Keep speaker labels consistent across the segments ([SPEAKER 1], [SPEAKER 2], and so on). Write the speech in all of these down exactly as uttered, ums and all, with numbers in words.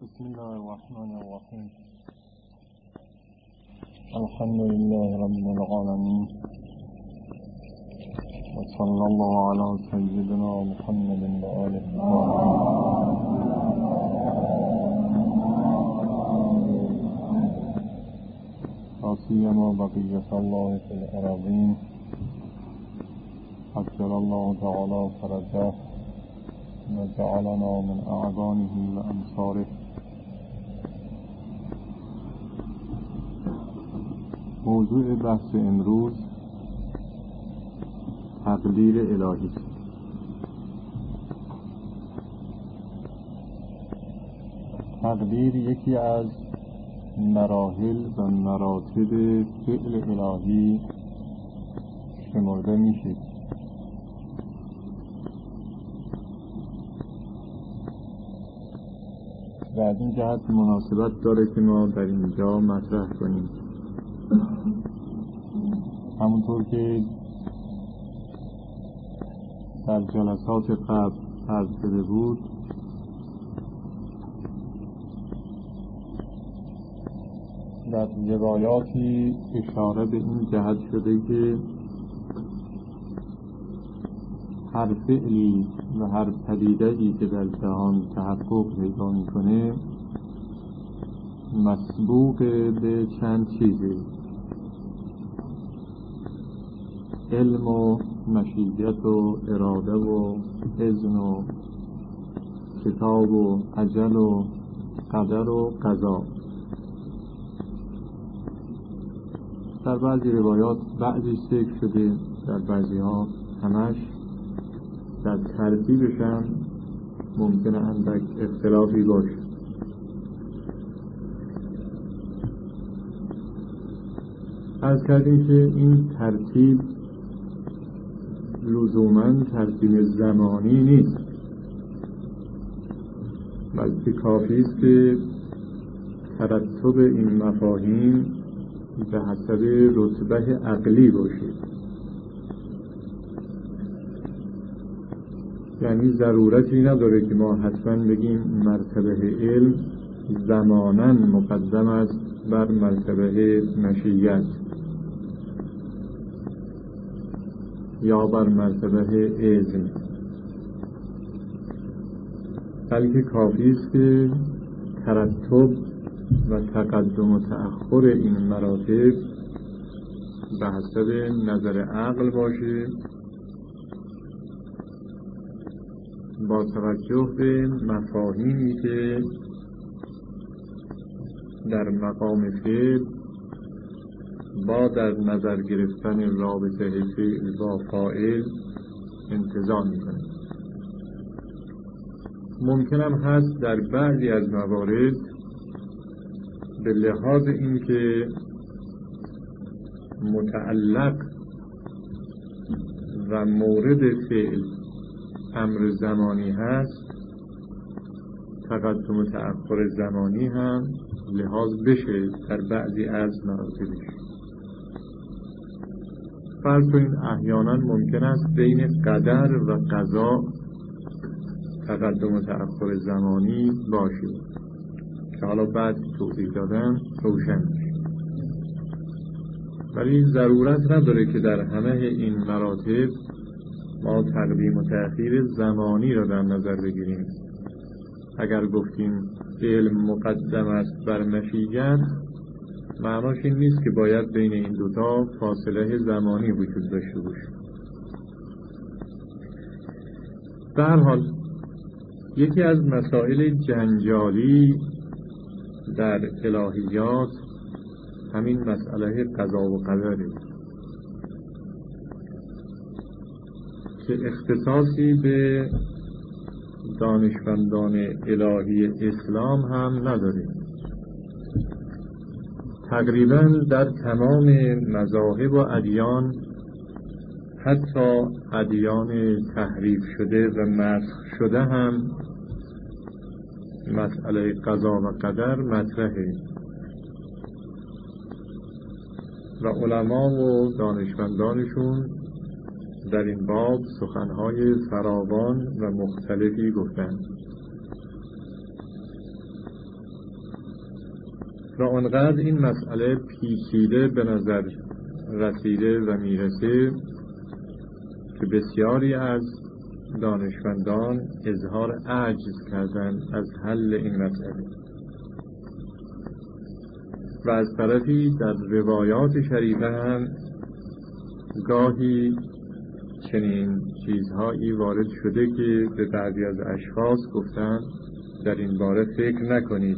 [SPEAKER 1] بسم الله الرحمن الرحيم. الحمد لله رب العالمين، وصلى الله على سيدنا محمد وآله وسيما بقية الله في الأراضين عجل الله تعالى فرجه وجعلنا من أعوانه وأنصاره. موضوع بحث امروز تقدیر الهی است. تقدیر یکی از مراحل و مراتب فعل الهی شمرده میشه. و از این جهت مناسبت داره که ما در اینجا مطرح کنیم. همونطور که در جلسات قبل عرض شده بود، در روایاتی اشاره به این جهت شده که هر فعلی و هر پدیده‌ای که در جهان تحقق پیدا می‌کنه مسبوق به چند چیزه: علم و مشیت و اراده و اذن و کتاب و اجل و قدر و قضا. در بعضی روایات بعضی ذکر شده، در بعضی ها همش. در ترتیبش هم ممکنه اندک اختلافی باشه. عرض کردیم که این ترتیب لزوماً ترتیب زمانی نیست، بلکه کافی است که ترتب این مفاهیم به حسب رتبه عقلی باشه. یعنی ضرورتی نداره که ما حتما بگیم مرتبه علم زماناً مقدم است بر مرتبه مشیت یا بر مرتبه اذن، بلکه کافی است که ترتب و تقدم و تأخر این مراتب به حسب نظر عقل باشه، با توجه به مفاهیمی که در مقام فعل با در نظر گرفتن رابطه فعل با فاعل انتزاع می‌کنه. ممکن هم هست در بعضی از موارد به لحاظ اینکه متعلق و مورد فعل امر زمانی هست، تقدم و تأخر زمانی هم لحاظ بشه در بعضی از مراتبش. فرض کنید احیانا ممکن است بین قدر و قضا تقدم و تأخر زمانی باشه که حالا بعد توضیح دادم روشن میشه. ولی ضرورت نداره که در همه این مراتب ما تقدیم و تأخیر زمانی را در نظر بگیریم. اگر گفتیم علم مقدم است بر مشیت، معناش این نیست که باید بین این دوتا فاصله زمانی وجود داشته باشه. به هر حال یکی از مسائل جنجالی در الهیات همین مسئله قضا و قدره که اختصاصی به دانشمندان الهی اسلام هم نداره. تقریباً در تمام مذاهب و ادیان، حتی ادیان تحریف شده و مسخ شده، هم مسئله قضا و قدر مطرحه و علما و دانشمندانشون در این باب سخنهای فراوان و مختلفی گفتند. و آنقدر این مسئله پیچیده به نظر رسیده و میرسه که بسیاری از دانشمندان اظهار عجز کردند از حل این مسئله و از طرفی در روایات شریفه هم گاهی چنین چیزهایی وارد شده که به بعضی از اشخاص گفتن در این باره فکر نکنید.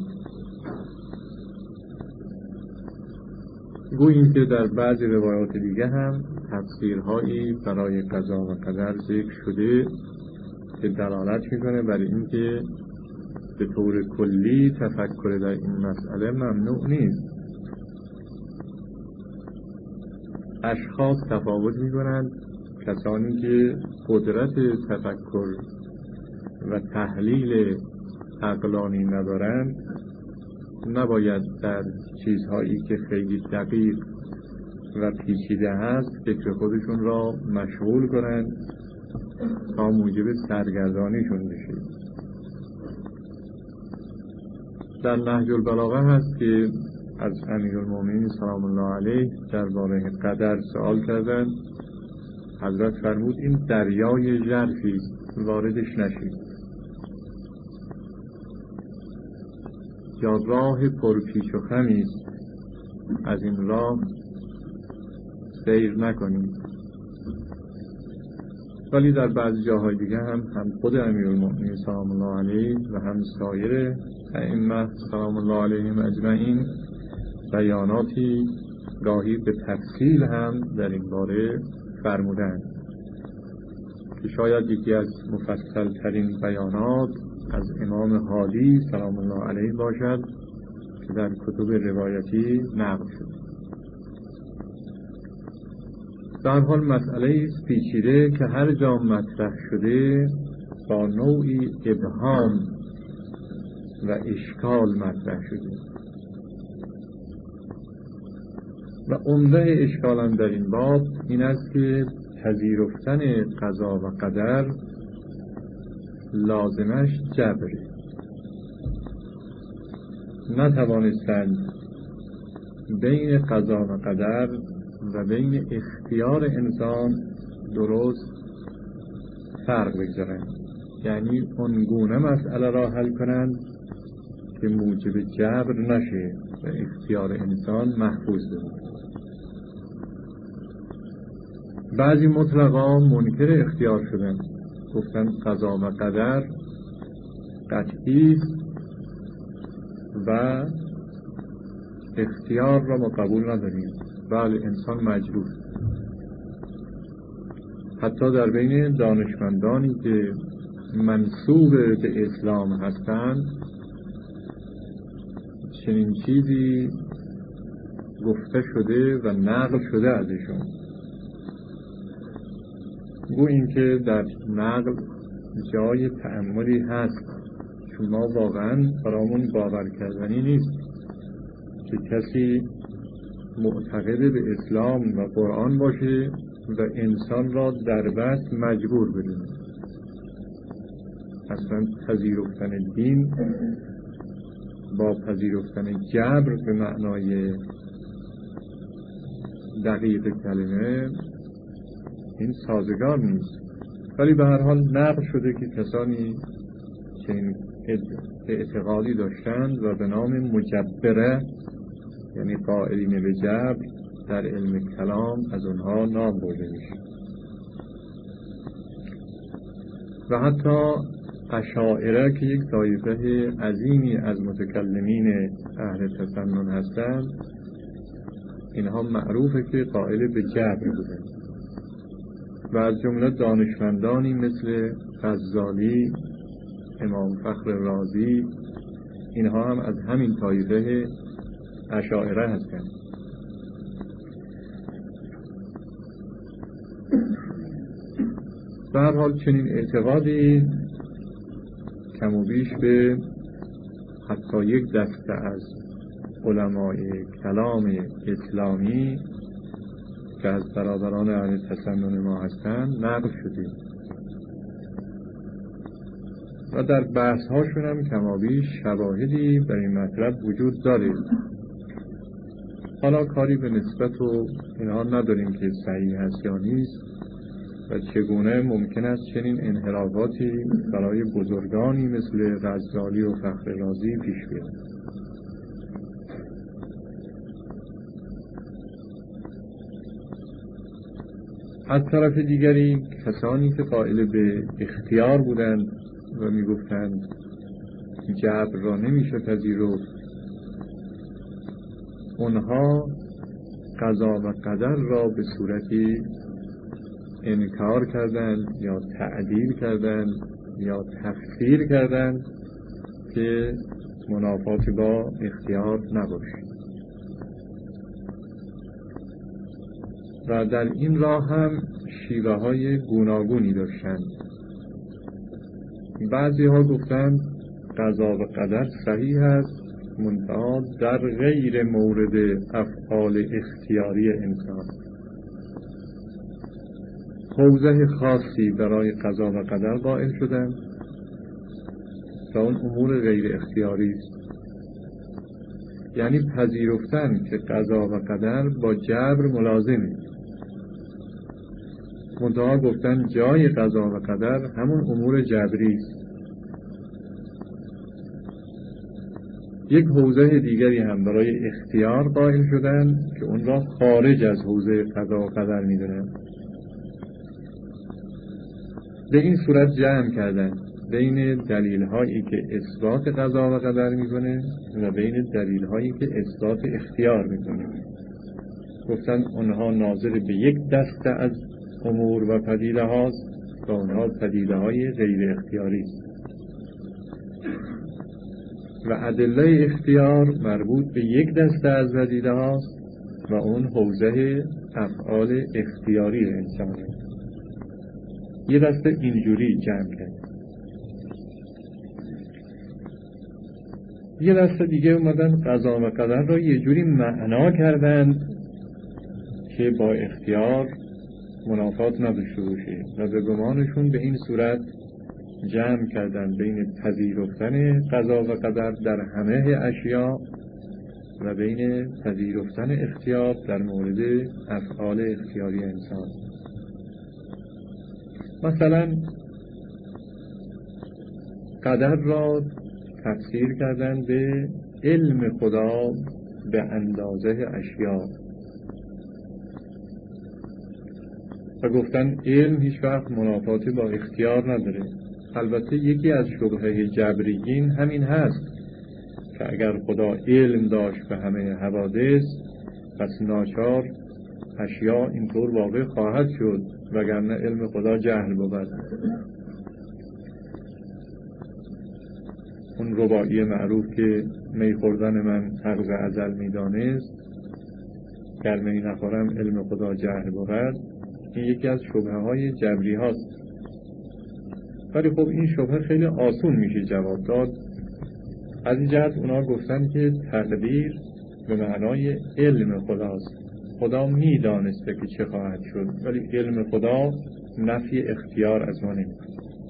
[SPEAKER 1] گوییم که در بعضی روایات دیگه هم تفسیرهایی برای قضا و قدر ذکر شده که دلالت میکنه بر اینکه به طور کلی تفکر در این مسئله ممنوع نیست. اشخاص تفاوت میکنند، کسانی که قدرت تفکر و تحلیل عقلانی ندارند نباید در چیزهایی که خیلی دقیق و پیچیده هست فکر خودشون را مشغول کنند تا موجب سرگردانیشون بشه. در نهج البلاغه هست که از امیرالمومنین سلام الله علیه درباره قدر سوال کردند. حضرت فرمود این دریای ژرفی است، واردش نشید، یا راه پرپیچ و خمی است، از این راه سیر نکنید. ولی در بعض جاهای دیگه هم هم خود امیرالمومنین سلام الله علیه و هم سایر ائمه سلام الله علیهم اجمعین بیاناتی گاهی به تفصیل هم در این باره فرمودند که شاید یکی از مفصل ترین بیانات از امام هادی سلام الله علیه باشد که در کتب روایتی نقل شد. در حال مسئله پیچیده که هر جا مطرح شده با نوعی ابهام و اشکال مطرح شده و عمده اشکالم در این باب این است که پذیرفتن قضا و قدر لازمش جبره. نتوانستند بین قضا و قدر و بین اختیار انسان درست فرق بگذارند، یعنی اونگونه مسئله را حل کنند که موجب جبر نشه و اختیار انسان محفوظ بماند. بعضی مطلقا منکر اختیار شدند، گفتند قضا و قدر قطعی است و اختیار را ما قبول نداریم، بله انسان مجبور. حتی در بین دانشمندانی که منسوب به اسلام هستند چنین چیزی گفته شده و نقل شده ازشون. گوییم که در نقل جای تأملی هست، چون ما واقعا برامون باور کردنی نیست که کسی معتقد به اسلام و قرآن باشه و انسان را در بس مجبور بدونه. اصلا پذیرفتن دین با پذیرفتن جبر به معنای دقیق کلمه این سازگار نیست. ولی به هر حال نقل شده که کسانی که این اعتقادی داشتند و به نام مجبره، یعنی قائلین به جبر، در علم کلام از اونها نام برده میشه. و حتی اشاعره که یک طایفه عظیمی از متکلمین اهل تسنن هستند، اینها معروفه که قائل به جبر بودند و از جمله دانشمندانی مثل غزالی، امام فخر رازی، اینها هم از همین طایفه اشاعره هستند. به هر حال چنین اعتقادی کم و بیش به حتی یک دسته از علمای کلام اسلامی که از برادران اهل تسنن ما هستند نقل شده و در بحث هاشون هم کم و بیش شواهدی بر این مطلب وجود داره حالا کاری به نسبت و اینها نداریم که صحیح هست یا نیست و چگونه ممکن است چنین انحرافاتی برای بزرگانی مثل غزالی و فخررازی پیش بیاد. از طرف دیگری کسانی که قائل به اختیار بودند و میگفتند جبر را نمیشه پذیرفت، اونها قضا و قدر را به صورتی انکار کردند یا تعدیل کردند یا تفسیر کردند که منافاتی با اختیار نباشد. و در این راه هم شیوه های گوناگونی داشتند. بعضی ها گفتند قضا و قدر صحیح است، منتها در غیر مورد افعال اختیاری انسان. حوزه خاصی برای قضا و قدر قائل شدند و اون امور غیر اختیاری است، یعنی پذیرفتن که قضا و قدر با جبر ملازمه. منتها گفتن جای قضا و قدر همون امور جبری است. یک حوزه دیگری هم برای اختیار قائل شدن که اون را خارج از حوزه قضا و قدر میدونن. به این صورت جمع کردن بین دلیل هایی که اثبات قضا و قدر میکنه و بین دلیل هایی که اثبات اختیار میکنه. گفتن اونها ناظر به یک دسته از امور و پدیده هاست و اونها پدیده های غیر اختیاری است و ادله اختیار مربوط به یک دسته از پدیده هاست و اون حوزه افعال اختیاری انسانه. یه دسته اینجوری جمع کرد. یه دسته دیگه اومدن قضا و قدر را یه جوری معنا کردند که با اختیار منافات نداشته باشه و به گمانشون به این صورت جمع کردن بین پذیرفتن قضا و قدر در همه اشیاء و بین پذیرفتن اختیار در مورد افعال اختیاری انسان. مثلا قدر را تفسیر کردن به علم خدا به اندازه اشیاء و گفتن علم هیچ وقت منافاتی با اختیار نداره. البته یکی از شبهه جبریین همین هست که اگر خدا علم داشت به همه حوادث پس ناچار اشیاء اینطور واقع خواهد شد وگرنه علم خدا جهل بود. اون رباعی معروف که می خوردن من حق ازل می دانست گر می نخورم علم خدا جهل بود، این یکی از شبهه های جبری هاست. ولی خب این شبهه خیلی آسون میشه جواب داد. از این جهت اونا گفتن که تقدیر به معنای علم خداست. خدا میدانسته که چه خواهد شد ولی علم خدا نفی اختیار از ما نمیکنه.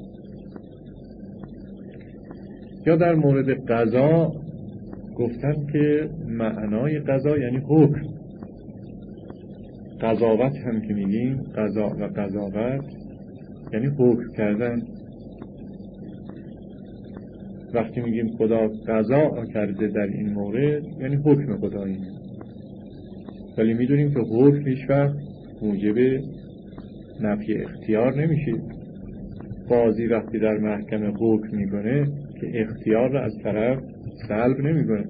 [SPEAKER 1] یا در مورد قضا گفتن که معنای قضا یعنی حکم. قضاوت هم که میگیم قضا و قضاوت یعنی حکم کردن. وقتی میگیم خدا قضا کرده در این مورد یعنی حکم خدایی، ولی میدونیم که حکم هیچ وقت موجب نفی اختیار نمیشه. قاضی وقتی در محکمه حکم میکنه که اختیار را از طرف سلب نمیکنه.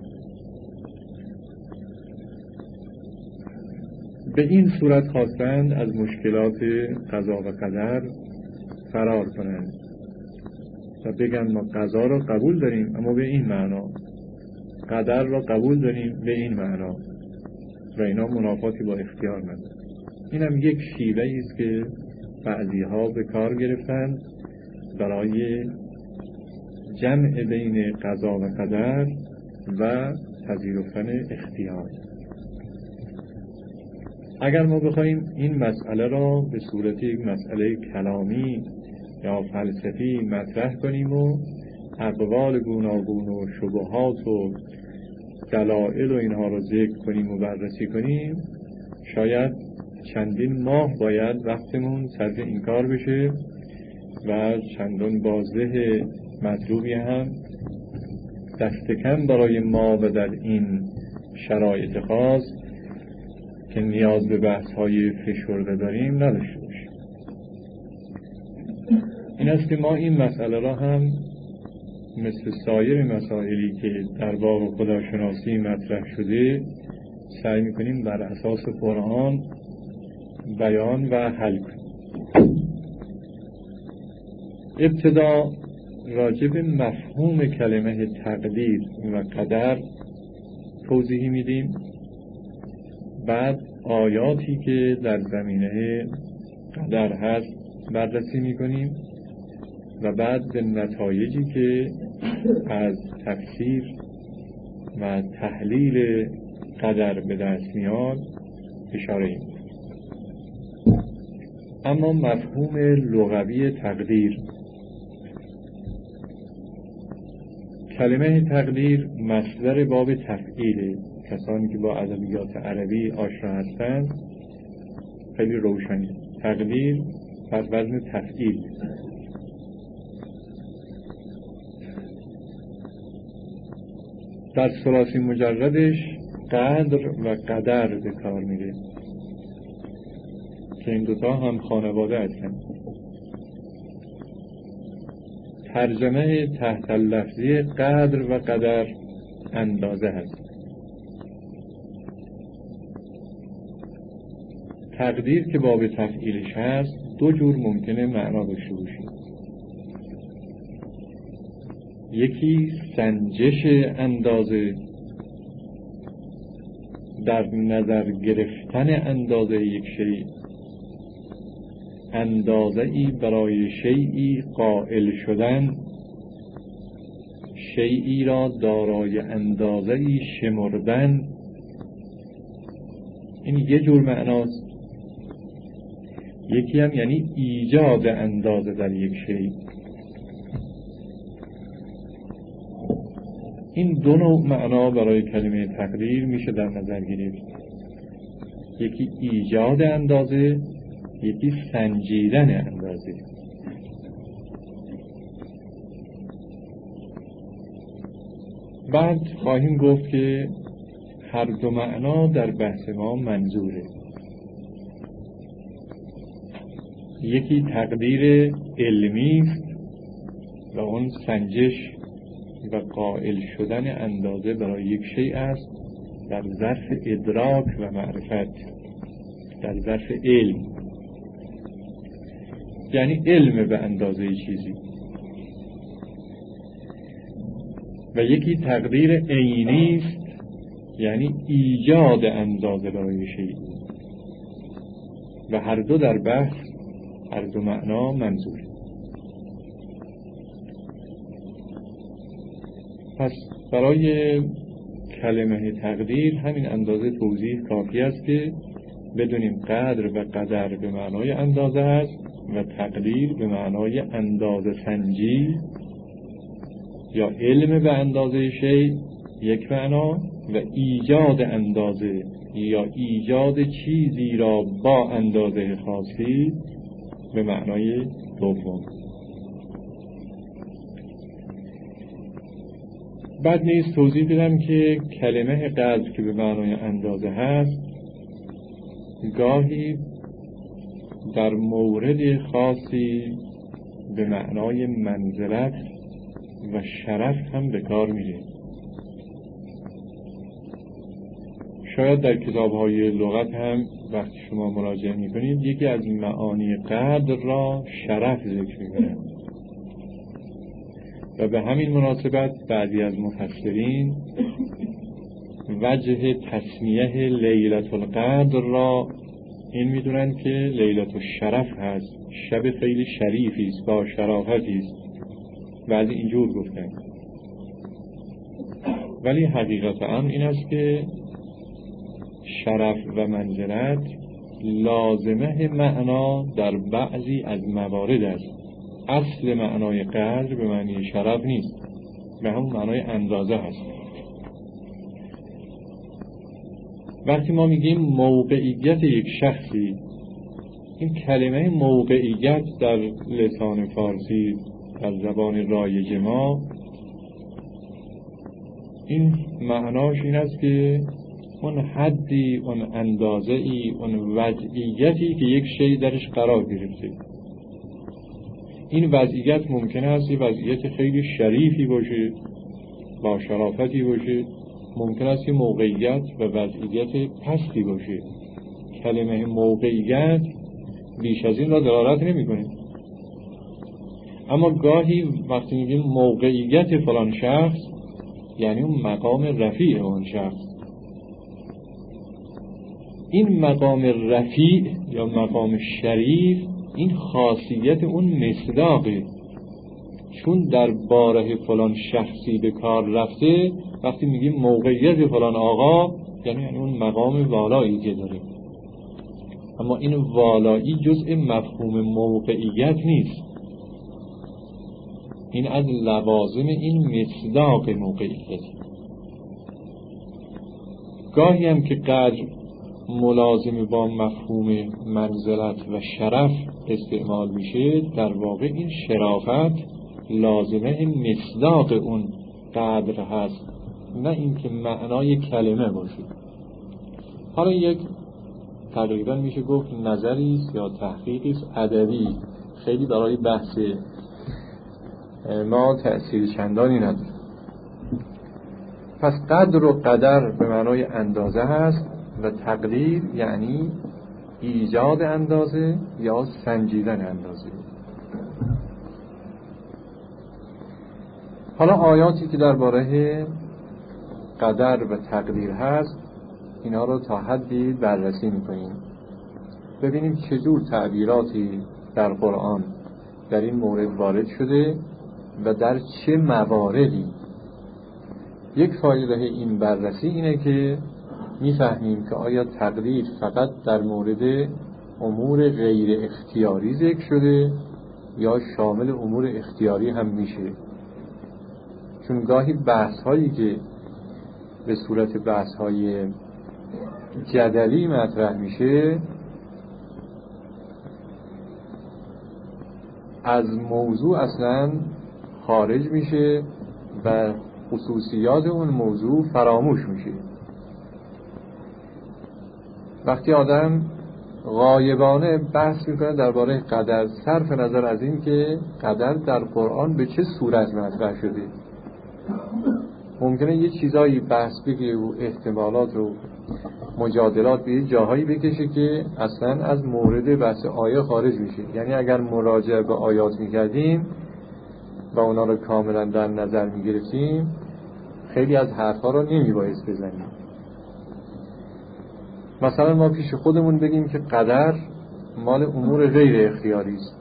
[SPEAKER 1] به این صورت خواستند از مشکلات قضا و قدر فرار کنند و بگن ما قضا را قبول داریم اما به این معنا، قدر را قبول داریم به این معنا و اینا منافاتی با اختیار ندارند. این هم یک شیوه است که بعضی ها به کار گرفتند برای جمع بین قضا و قدر و پذیرفتن اختیار. اگر ما بخوایم این مسئله را به صورت یک مسئله کلامی یا فلسفی مطرح کنیم و اقوال گوناگون و شبهات و دلایل و اینها رو ذکر کنیم و بررسی کنیم، شاید چندین ماه باید وقتمون صرف این کار بشه و چندان بازده مطلوبی هم دست کم برای ما و در این شرایط خاص که نیاز به بحث های فشرده داریم نداشته باشیم. این است که ما این مسئله را هم مثل سایر مسائلی که در باب خداشناسی مطرح شده سعی میکنیم بر اساس قرآن بیان و حل کنیم. ابتدا راجع به مفهوم کلمه تقدیر و قدر توضیحی میدیم، بعد آیاتی که در زمینه قدر هست بررسی میکنیم و بعد به نتایجی که از تفسیر و تحلیل قدر به دست میاد اشاره ایم. اما مفهوم لغوی تقدیر، کلمه تقدیر مصدر باب تفعیله. کسانی که با ادبیات عربی آشنا هستند خیلی روشنه. تقدیر بر وزن تفعیل. در ثلاثی مجردش قدر و قدر به کار میره که این دوتا هم خانواده هستند. ترجمه تحت اللفظی قدر و قدر اندازه هست. تقدیر که باب تفعیلش هست دو جور ممکنه معنا داشته باشه. یکی سنجش اندازه، در نظر گرفتن اندازه یک شیء، اندازه ای برای شیئی قائل شدن، شیئی را دارای اندازه ای شمردن. این یه جور معناست. یکی هم یعنی ایجاد اندازه در یک شیء. این دو نوع معنا برای کلمه تقدیر میشه در نظر گرفت. یکی ایجاد اندازه، یکی سنجیدن اندازه. بعد خواهیم گفت که هر دو معنا در بحث ما منظوره. یکی تقدیر علمی است و اون سنجش و قائل شدن اندازه برای یک شیء است در ظرف ادراک و معرفت، در ظرف علم، یعنی علم به اندازه چیزی. و یکی تقدیر عینی است، یعنی ایجاد اندازه برای شیء. و هر دو در بحث، هر دو معنا منظور. پس برای کلمه تقدیر همین اندازه توضیح کافی است که بدونیم قدر و قدر به معنای اندازه است و تقدیر به معنای اندازه سنجی یا علم به اندازه شیء یک معنا، و ایجاد اندازه یا ایجاد چیزی را با اندازه خاصی به معنای دوم. بعد نیز توضیح بدم که کلمه قدر که به معنای اندازه هست گاهی در مورد خاصی به معنای منزلت و شرف هم به کار میره. شاید در کتاب‌های لغت هم وقتی شما مراجعه می‌کنید یکی از معانی قدر را شرف ذکر می‌کنند و به همین مناسبت بعضی از مفسرین وجه تسمیه لیلة القدر را این می‌دونند که لیلة الشرف هست، شب خیلی شریفی است، با شرافتی است. بعضی اینجور گفتند، ولی حقیقت امر این است که شرف و منزلت لازمه معنا در بعضی از موارد است. اصل معنای قدر به معنی شرف نیست، به همون معنای اندازه هست. وقتی ما میگیم موقعیت یک شخصی، این کلمه موقعیت در لسان فارسی در زبان رایج ما این معناش این است که اون حدی، اون اندازه‌ای، اون وضعیتی که یک شی درش قرار گرفته. این وضعیت ممکن است یه وضعیت خیلی شریفی باشه، با شرافتی باشه، ممکن است یه موقعیت و وضعیت پستی باشه. کلمه موقعیت بیش از این را دلالت نمی‌کنه. اما گاهی وقتی میگیم موقعیت فلان شخص، یعنی اون مقام رفیع اون شخص. این مقام رفیع یا مقام شریف، این خاصیت اون مصداقه، چون در باره فلان شخصی به کار رفته. وقتی میگیم موقعیت فلان آقا، یعنی, یعنی اون مقام والایی که داره. اما این والایی جزء مفهوم موقعیت نیست، این از لوازم این مصداق موقعیت. گاهی هم که قدر ملازم با مفهوم منزلت و شرف استعمال میشه، در واقع این شرافت لازمه مصداق اون قدر هست، نه اینکه معنای کلمه باشه. حالا یک تقریبا میشه گفت نظری است یا تحقیقی است ادبی، خیلی برای بحث ما تأثیر چندانی نداره. پس قدر و قدر به معنای اندازه هست و تقدیر یعنی ایجاد اندازه یا سنجیدن اندازه. حالا آیاتی که درباره قدر و تقدیر هست، اینا رو تا حدی بررسی میکنیم، ببینیم چجور تعبیراتی در قرآن در این مورد وارد شده و در چه مواردی. یک فایده این بررسی اینه که میفهمیم که آیا تقدیر فقط در مورد امور غیر اختیاری ذکر شده یا شامل امور اختیاری هم میشه. چون گاهی بحث هایی که به صورت بحث های جدلی مطرح میشه از موضوع اصلا خارج میشه و خصوصیات اون موضوع فراموش میشه. وقتی آدم غایبانه بحث میکنه درباره قدر، صرف نظر از این که قدر در قرآن به چه صورت مطرح شده، ممکنه یه چیزایی بحث بگیره و احتمالات و مجادلات به جاهایی بکشه که اصلا از مورد بحث آیه خارج میشه. یعنی اگر مراجعه به آیات میکردیم و اونا رو کاملا در نظر میگرفتیم، خیلی از حرفا رو نمیبایست بزنیم. مثلا ما پیش خودمون بگیم که قدر مال امور غیر اختیاری است.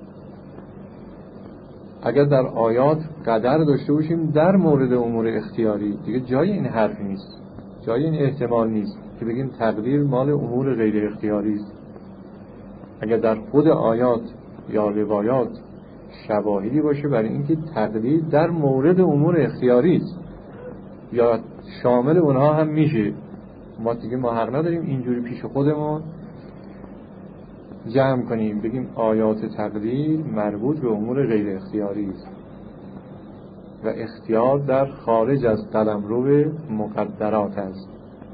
[SPEAKER 1] اگر در آیات قدر داشته باشیم در مورد امور اختیاری، دیگه جای این حرف نیست، جای این احتمال نیست که بگیم تقدیر مال امور غیر اختیاری است. اگر در خود آیات یا روایات شواهدی باشه برای اینکه تقدیر در مورد امور اختیاری است یا شامل اونها هم میشه، ما دیگه ما حق نداریم اینجوری پیش خودمون جمع کنیم بگیم آیات تقدیر مربوط به امور غیر اختیاری است و اختیار در خارج از قلمرو مقدرات است.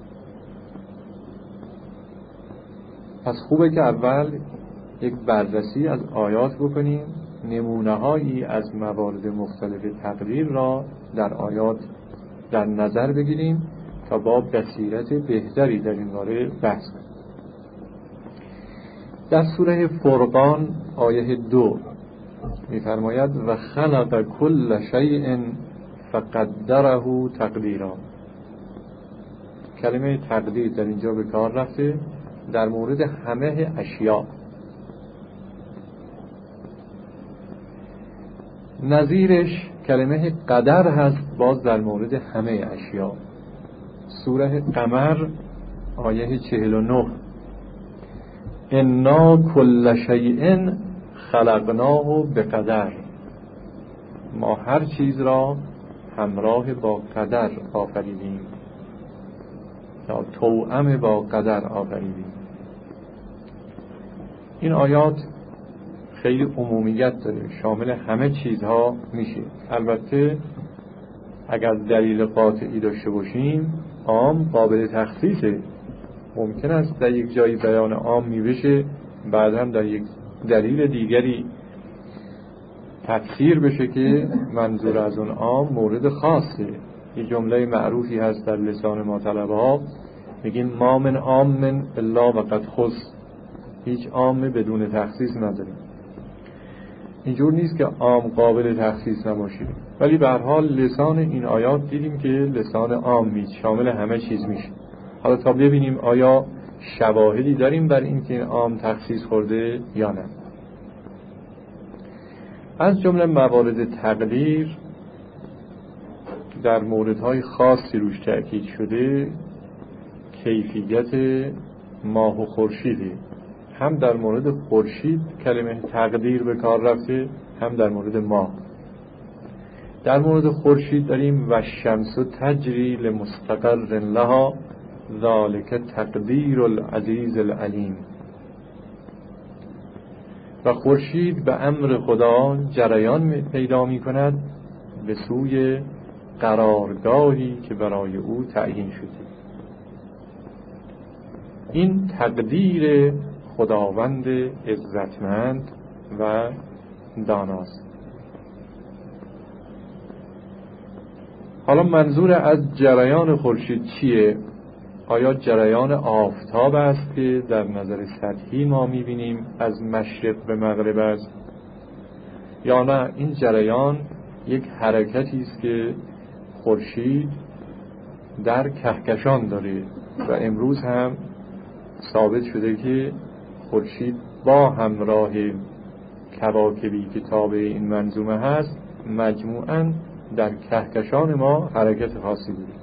[SPEAKER 1] پس خوبه که اول یک بررسی از آیات بکنیم، نمونه هایی از موارد مختلف تقدیر را در آیات در نظر بگیریم تا با بصیرت بهتری در این باره بحث کنیم. در سوره فرقان آیه دو می‌فرماید و خلق کل شیء فقدره تقدیرا. کلمه تقدیر در اینجا به کار رفته در مورد همه اشیاء. نظیرش کلمه قدر هست باز در مورد همه اشیاء. سوره قمر آیه چهل و نه انا کل شیء خلقناه بقدر. ما هر چیز را همراه با قدر آفریدیم. یا توأم با قدر آفریدیم. این آیات خیلی عمومیت داره، شامل همه چیزها میشه. البته اگر دلیل قاطعی داشته باشیم عام قابل تخصیصه. ممکن است در یک جایی بیان عام میبشه، بعد هم در یک دلیل دیگری تفسیر بشه که منظور از اون عام مورد خاصه. یه جمله معروفی هست در لسان ما طلبه ها، میگیم ما من عام من الا وقد خص، هیچ عام بدون تخصیص نداریم. اینجور نیست که عام قابل تخصیص نباشه، ولی به هر حال لسان این آیات دیدیم که لسان عام میشه، شامل همه چیز میشه. حالا تا ببینیم آیا شواهدی داریم بر این که عام تخصیص خورده یا نه. از جمله موارد تقدیر در موردهای خاصی روش تأکید شده کیفیت ماه و خورشیده. هم در مورد خورشید کلمه تقدیر به کار رفته، هم در مورد ماه. در مورد خورشید داریم و الشمس تجری لمستقر لها ذالک تقدیر العزیز العلیم. و خورشید به امر خدا جریان پیدا می کند به سوی قرارگاهی که برای او تعیین شده. این تقدیر خداوند عزتمند و داناست. حالا منظور از جریان خورشید چیه؟ آیا جریان آفتاب است که در نظر سطحی ما می‌بینیم از مشرق به مغرب است، یا نه این جریان یک حرکتی است که خورشید در کهکشان داره و امروز هم ثابت شده که خورشید با همراه کواکبی که تابع این منظومه هست مجموعاً در کهکشان ما حرکت خاصی داره.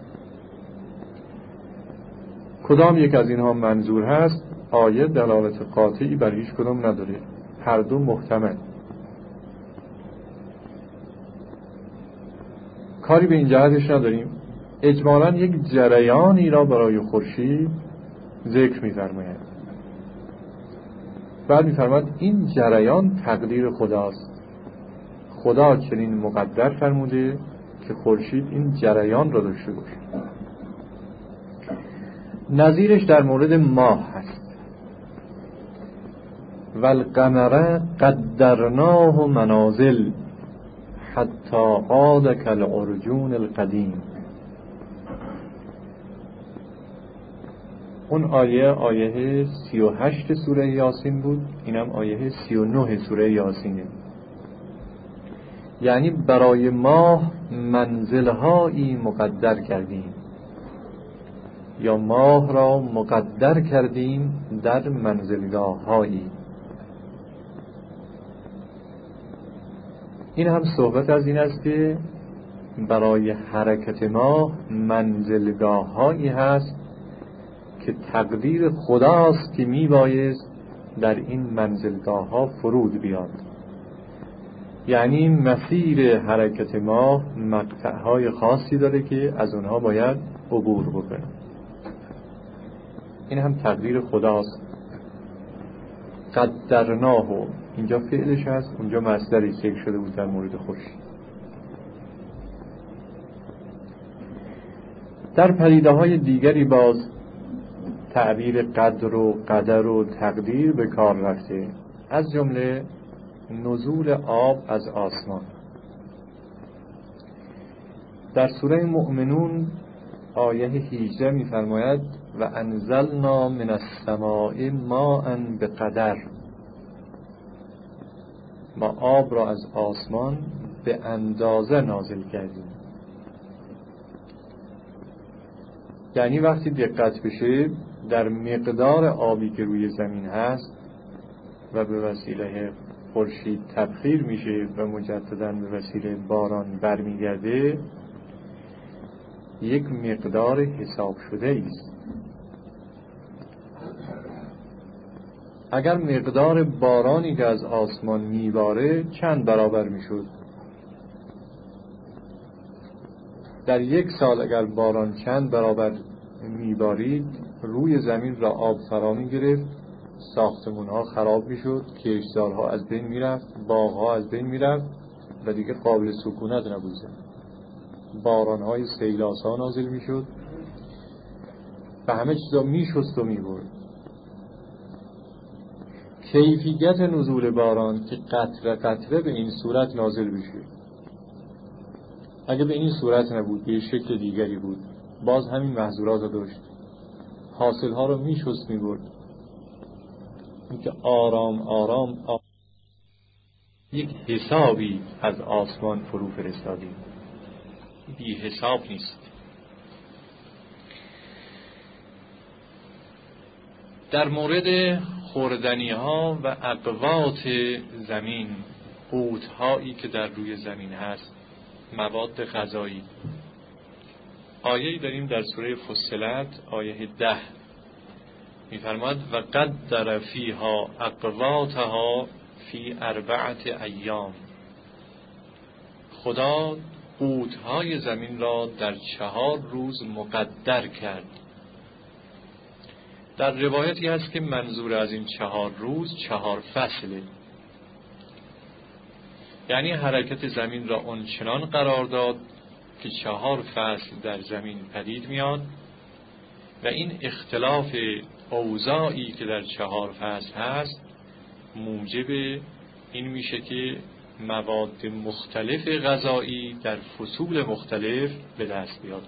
[SPEAKER 1] کدام یک از اینها منظور هست؟ آیه دلالت قاطعی بر هیچ کدام نداره، هر دو محتمل. کاری به این جهتش نداریم. اجمالاً یک جریانی را برای خورشید ذکر می‌فرماید. بعد می‌فرماید این جریان تقدیر خداست. خدا چنین مقدر فرموده که خورشید این جریان را داشته باشه. نظیرش در مورد ماه هست. والقمر قدرناه منازل حتی عاد کالعرجون القدیم. اون آیه آیه سی و هشت سوره یاسین بود، اینم آیه سی و نه سوره یاسینه. یعنی برای ماه منزلهایی مقدر کردیم، یا ماه را مقدر کردیم در منزلگاه هایی. این هم صحبت از این است که برای حرکت ماه منزلگاه هایی هست که تقدیر خداست که می بایست در این منزلگاه ها فرود بیاد. یعنی مسیر حرکت ماه مقطع های خاصی داره که از اونها باید عبور بکنه. این هم تقدیر خداست. قدرناه، اینجا فعلش هست، اونجا مصدری ذکر شده بود در مورد خورشید. در پدیده های دیگری باز تعبیر قدر و قدر و تقدیر به کار رفته، از جمله نزول آب از آسمان. در سوره مؤمنون آیه هجده می فرماید و انزلنا من السماء ماء بقدر. ما آب را از آسمان به اندازه نازل کردیم. یعنی وقتی دقت بشه در مقدار آبی که روی زمین هست و به وسیله خورشید تبخیر میشه و مجددا به وسیله باران برمیگرده، یک مقدار حساب شده است. اگر مقدار بارانی که از آسمان میباره چند برابر میشد؟ در یک سال اگر باران چند برابر میبارید روی زمین را آب فرا میگرفت، ساختمون ها خراب میشد، کشتزارها از بین میرفت، باغ ها از بین میرفت و دیگه قابل سکونت نبود. باران های سیلاسا نازل میشد و همه چیزا میشست و میبرد. کیفیت نزول باران که قطره قطره به این صورت نازل بشه، اگه به این صورت نبود، به شکل دیگری بود، باز همین محظورات رو داشت، حاصل ها رو میشست میبرد. این که آرام آرام, آرام یک حسابی از آسمان فرو فرستادیم، بی حساب نیست. در مورد خوردنی ها و اقوات زمین، قوت هایی که در روی زمین هست، مواد غذایی، آیه‌ای داریم در سوره فصلت آیه ده می‌فرماد و قدر فیها اقواتها فی اربعت ایام. خدا قوت های زمین را در چهار روز مقدر کرد. در روایتی هست که منظور از این چهار روز چهار فصله، یعنی حرکت زمین را آنچنان قرار داد که چهار فصل در زمین پدید میاد و این اختلاف اوضاعی که در چهار فصل هست موجب این میشه که مواد مختلف غذایی در فصول مختلف به دست بیاد.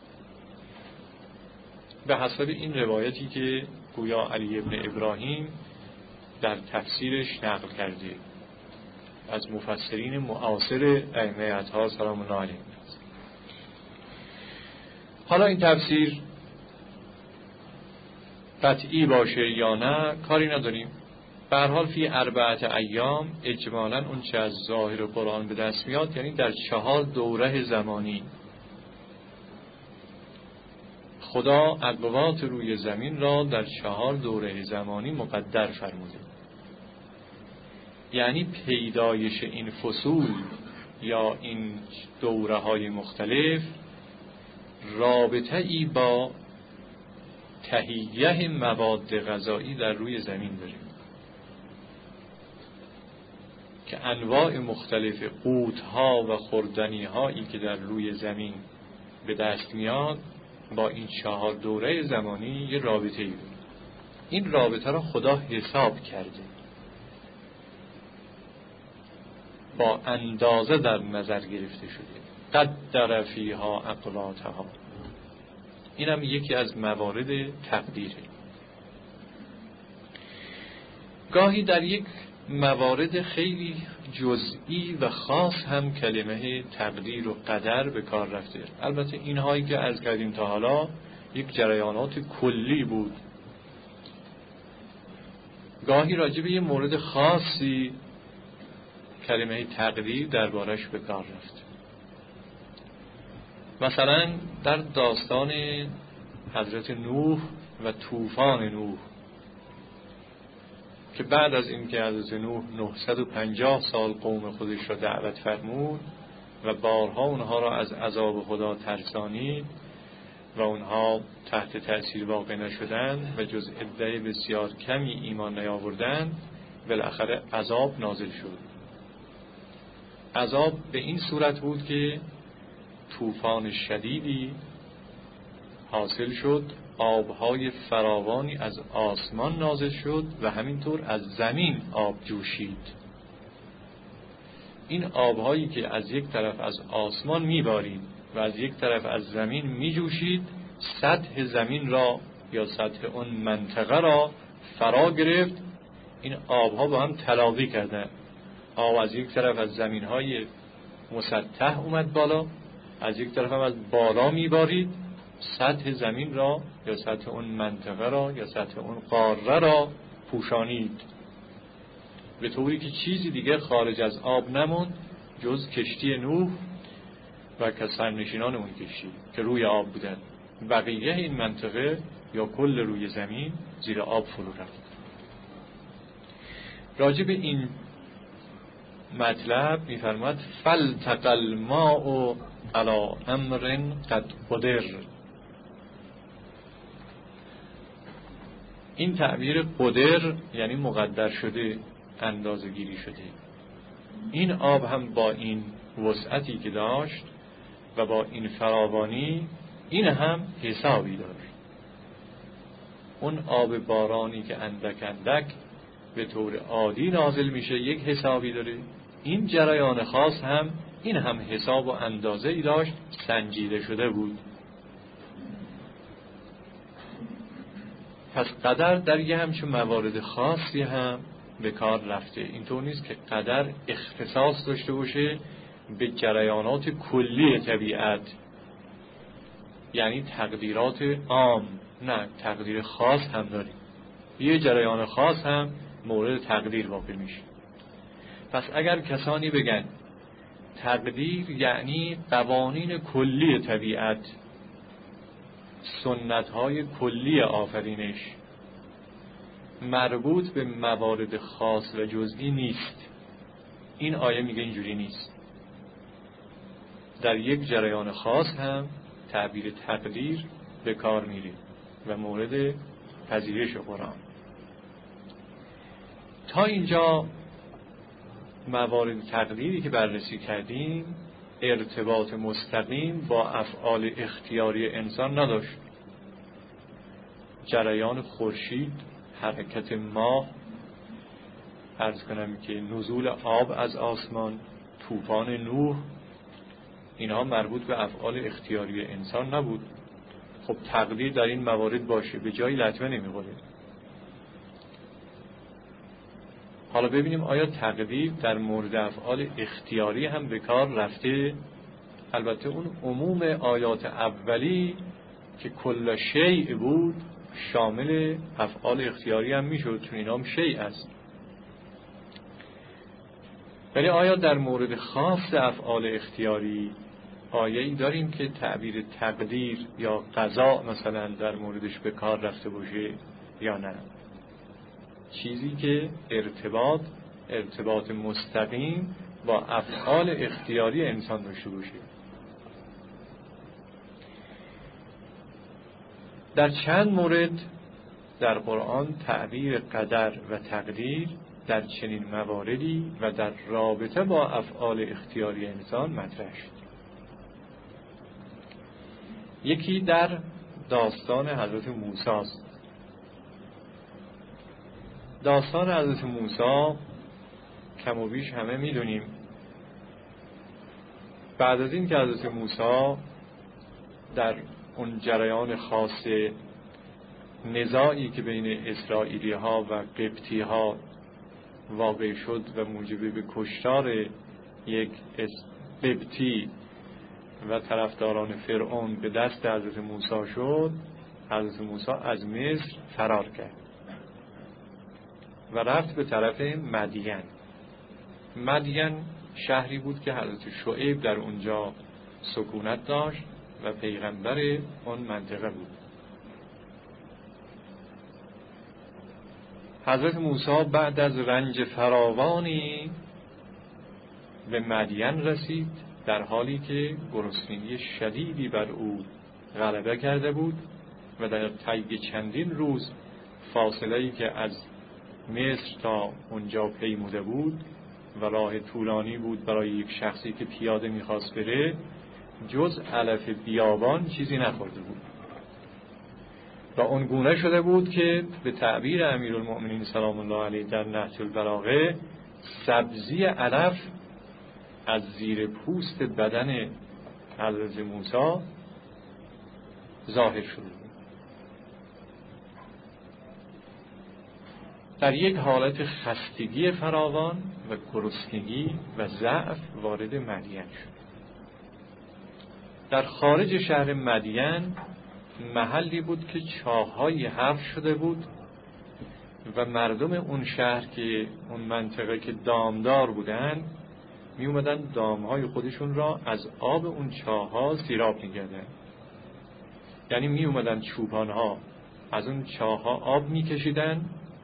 [SPEAKER 1] به حسب این روایتی که گویا علی ابن ابراهیم در تفسیرش نقل کرده از مفسرین معاصر ائمه اطهار سلام الله علیهم. حالا این تفسیر قطعی باشه یا نه کاری نداریم. به هر حال فی اربعت ایام اجمالاً اون چه از ظاهر قرآن به دست میاد یعنی در چهار دوره زمانی خدا اقوات روی زمین را در چهار دوره زمانی مقدر فرموده. یعنی پیدایش این فصول یا این دوره های مختلف رابطه ای با تهیه مواد غذایی در روی زمین داریم که انواع مختلف قوت‌ها و خوردنی‌هایی که در روی زمین به دست میاد با این چهار دوره زمانی یه رابطه‌ای داره. این رابطه را خدا حساب کرده، با اندازه در نظر گرفته شده. قدر فیها اقواتها، این هم یکی از موارد تقدیره. گاهی در یک موارد خیلی جزئی و خاص هم کلمه تقدیر و قدر به کار رفته. البته اینهایی که از کردیم تا حالا یک جریانات کلی بود. گاهی راجع به یه مورد خاصی کلمه تقدیر دربارش به کار رفت. مثلا در داستان حضرت نوح و طوفان نوح که بعد از اینکه حضرت نوح نهصد و پنجاه سال قوم خودش را دعوت فرمود و بارها اونها را از عذاب خدا ترسانید و اونها تحت تأثیر واقع نشدند و جز عده بسیار کمی ایمان نیاوردند، بالاخره عذاب نازل شد. عذاب به این صورت بود که طوفان شدیدی حاصل شد، آبهای فراوانی از آسمان نازل شد و همینطور از زمین آب جوشید. این آبهایی که از یک طرف از آسمان میبارید و از یک طرف از زمین میجوشید سطح زمین را یا سطح اون منطقه را فرا گرفت. این آبها با هم تلاقی کردند. آب از یک طرف از زمینهای مسطح اومد بالا، از یک طرف هم از بالا میبارید، سطح زمین را یا سطح اون منطقه را یا سطح اون قاره را پوشانید، به طوری که چیزی دیگه خارج از آب نموند جز کشتی نوح و سرنشینان اون کشتی که روی آب بودند. بقیه این منطقه یا کل روی زمین زیر آب فرو رفت. راجع به این مطلب می‌فرماد فالتقى الماء علی امر قد قدر. این تعبیر قدر یعنی مقدر شده، اندازه گیری شده. این آب هم با این وسعتی که داشت و با این فراوانی، این هم حسابی داشت. اون آب بارانی که اندک اندک به طور عادی نازل میشه یک حسابی داره، این جریان خاص هم این هم حساب و اندازه ای داشت، سنجیده شده بود. پس قدر در یه همچون موارد خاصی هم به کار رفته. اینطور نیست که قدر اختصاص داشته باشه به جریانات کلی طبیعت، یعنی تقدیرات عام. نه، تقدیر خاص هم داریم، یه جریان خاص هم مورد تقدیر واقع میشه. پس اگر کسانی بگن تقدیر یعنی قوانین کلی طبیعت، سنت‌های کلی آفرینش، مربوط به موارد خاص و جزئی نیست، این آیه میگه اینجوری نیست. در یک جریان خاص هم تعبیر تقدیر به کار میره و مورد پذیرش قرآن. تا اینجا موارد تقدیری که بررسی کردیم ارتباط مستقیم با افعال اختیاری انسان نداشت. جریان خورشید، حرکت ماه، عرض کنم که نزول آب از آسمان، طوفان نوح، اینها مربوط به افعال اختیاری انسان نبود. خب تقدیر در این موارد باشه، به جایی لطمه نمیخوره. حالا ببینیم آیا تقدیر در مورد افعال اختیاری هم به کار رفته؟ البته اون عموم آیات اولی که کل شیء بود شامل افعال اختیاری هم میشد، چون اینا هم شیء است. ولی آیا در مورد خاص افعال اختیاری آیه‌ای داریم که تعبیر تقدیر یا قضا مثلا در موردش به کار رفته باشه یا نه؟ چیزی که ارتباط ارتباط مستقیم با افعال اختیاری انسان داشته باشه. در چند مورد در قرآن تعبیر قدر و تقدیر در چنین مواردی و در رابطه با افعال اختیاری انسان مطرح شد. یکی در داستان حضرت موسی است. داستان حضرت موسی کم و بیش همه میدونیم. بعد از این که حضرت موسی در اون جریان خاص نزاعی که بین اسرائیلی ها و قبطی ها واقع شد و موجب به کشتار یک قبطی و طرفداران فرعون به دست حضرت موسی شد، حضرت موسی از مصر فرار کرد و رفت به طرف مدین. مدین شهری بود که حضرت شعیب در اونجا سکونت داشت و پیغمبر اون منطقه بود. حضرت موسی بعد از رنج فراوانی به مدین رسید، در حالی که گرسنگی شدیدی بر او غلبه کرده بود و در طی چندین روز فاصله‌ای که از مصر تا اونجا پیموده بود و راه طولانی بود برای یک شخصی که پیاده میخواست بره، جز علف بیابان چیزی نخورده بود و اون گونه شده بود که به تعبیر امیرالمؤمنین سلام الله علیه در نهج البلاغه سبزی علف از زیر پوست بدن حضرت موسی ظاهر شده بود. در یک حالت خستگی فراوان و گرسنگی و ضعف وارد مدین شد. در خارج شهر مدین محلی بود که چاه‌هایی حفر شده بود و مردم اون شهر که اون منطقه که دامدار بودن می اومدن دامهای خودشون را از آب اون چاه‌ها سیراب می‌کردن. یعنی می اومدن چوپان‌ها از اون چاه‌ها آب می‌کشیدن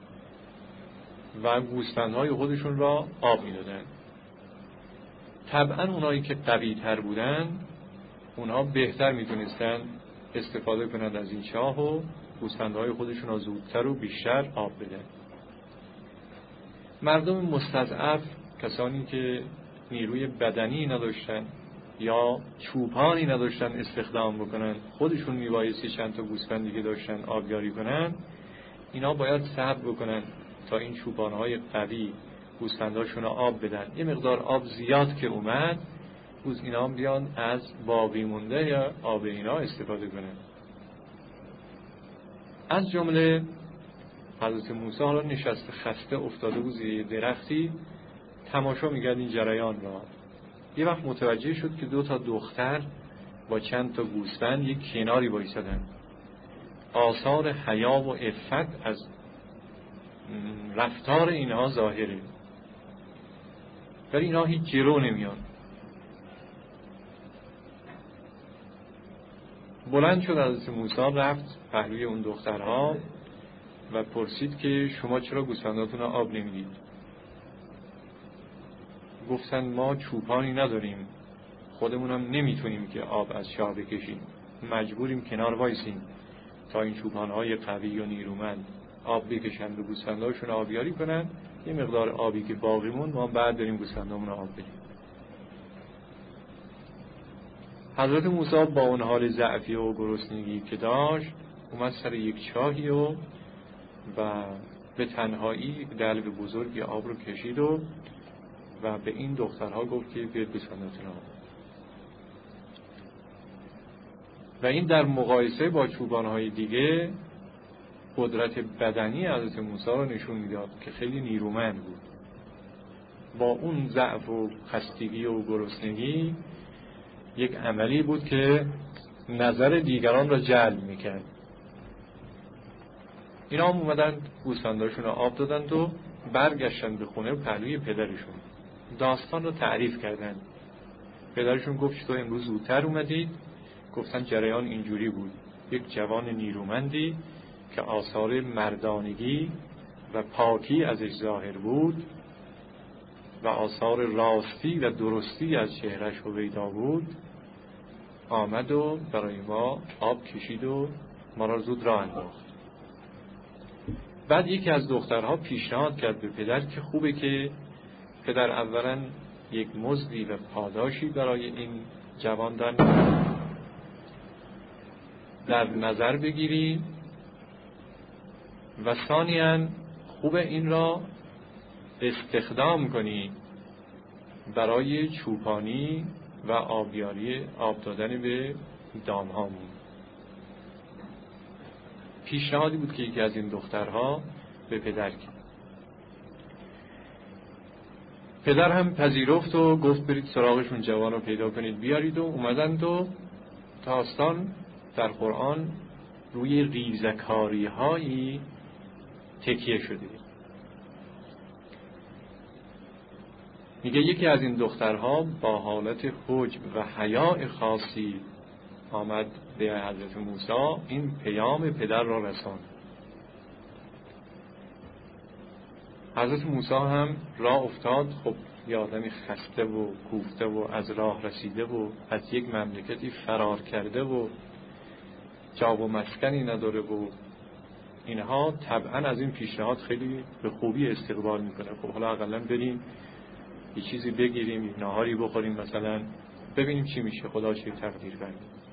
[SPEAKER 1] و گوسفندهای خودشون را آب می‌دادن. طبعا اونایی که قوی‌تر بودن اونها بهتر می‌دونستن استفاده کنند از این چاه و گوسفندهای خودشون را زودتر و بیشتر آب بدن. مردم مستضعف، کسانی که نیروی بدنی نداشتن یا چوپانی نداشتن استخدام بکنن، خودشون میبایستی چند تا گوسفندی که داشتن آبیاری کنن، اینا باید صبر بکنن تا این چوپانهای قوی گوسفنداشون رو آب بدن. یه مقدار آب زیاد که اومد، گوز اینا بیان از باقی مونده یا آب اینا استفاده کنن. از جمله حضرت موسی حالا نشسته خسته افتاده بود زیر درختی، تماشا می‌کرد این جریان را. یه وقت متوجه شد که دو تا دختر با چند تا گوسفند یک کناری وایسادن. آثار حیا و عفت از رفتار اینها ظاهره، ولی اینها هیچ جلو نمیان. بلند شد حضرت موسی، رفت پهلوی اون دخترها و پرسید که شما چرا گوسفنداتون آب نمیدید؟ گفتن ما چوپانی نداریم، خودمونم نمیتونیم که آب از چاه بکشیم، مجبوریم کنار وایسیم تا این چوپانهای قوی و نیرومند آب بکشن و گوسفنداشون آبیاری کنن. یه مقدار آبی که باقی موند ما بعد داریم گوسفندامون آب بدیم. حضرت موسی با اون حال ضعفی و گرسنگی که داشت اومد سر یک چاهی و و به تنهایی دلو بزرگی آب رو کشید و و به این دخترها گفت که بیاید گوسفنداتون آب. و این در مقایسه با چوپانهای دیگه قدرت بدنی حضرت موسی رو نشون میداد که خیلی نیرومند بود. با اون ضعف و خستگی و گرسنگی یک عملی بود که نظر دیگران را جلب میکرد. اینا هم اومدن گوسفنداشون رو آب دادند و برگشتن به خونه پهلوی پدرشون. داستان رو تعریف کردن. پدرشون گفت تو امروز زودتر اومدید؟ گفتن جریان اینجوری بود، یک جوان نیرومندی که آثار مردانگی و پاکی ازش ظاهر بود و آثار راستی و درستی از چهرش هویدا بود، آمد و برای ما آب کشید و ما را زود راه انداخت. بعد یکی از دخترها پیشنهاد کرد به پدر که خوبه که پدر اولا یک مزدی و پاداشی برای این جوان در در نظر بگیری و ثانیاً خوبه این را استخدام کنی برای چوپانی و آبیاری آب دادن به دامهامون. پیشنهادی بود که یکی از این دخترها به پدر کرد. پدر هم پذیرفت و گفت برید سراغشون جوان رو پیدا کنید بیارید و اومدند و داستان در قرآن روی ریزکاری هایی تکیه شده. میگه یکی از این دخترها با حالت حجب و حیاء خاصی آمد به حضرت موسی این پیام پدر را رساند. حضرت موسی هم راه افتاد. خب یه آدمی خسته و کوفته و از راه رسیده و از یک مملکتی فرار کرده و جا و مسکنی نداره و اینها، طبعا از این پیشنهاد خیلی به خوبی استقبال میکنه. خب حالا اقلا بریم یه چیزی بگیریم، یه ناهاری بخوریم مثلا، ببینیم چی میشه، خدا چه تقدیر بره.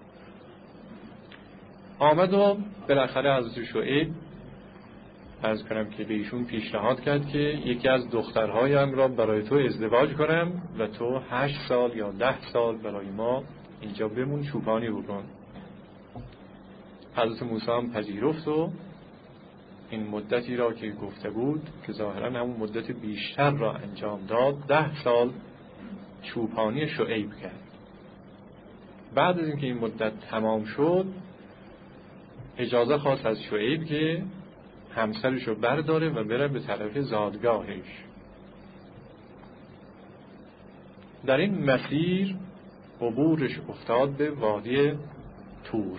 [SPEAKER 1] آمد و بالاخره حضرت شعیب عرض کنم که به ایشون پیشنهاد کرد که یکی از دخترهایم را برای تو ازدواج کنم و تو هشت سال یا ده سال برای ما اینجا بمون، چوپانی بکن. حضرت موسی هم پذیرفت و این مدتی را که گفته بود که ظاهرا همون مدت بیشتر را انجام داد، ده سال چوپانی شعیب کرد. بعد از اینکه این مدت تمام شد اجازه خواست از شعیب که همسرش رو برداره و بره به طرف زادگاهش. در این مسیر عبورش افتاد به وادی تور.